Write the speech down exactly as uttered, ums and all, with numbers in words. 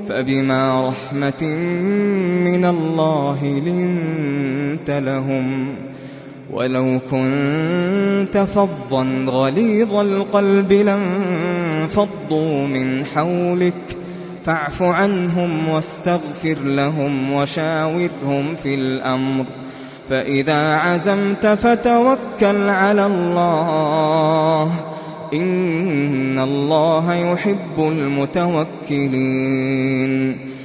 فبما رحمة من الله لنت لهم، ولو كنت فظا غليظ القلب لانفضوا من حولك فاعف عنهم واستغفر لهم وشاورهم في الأمر، فإذا عزمت فتوكل على الله، إن الله يحب المتوكلين.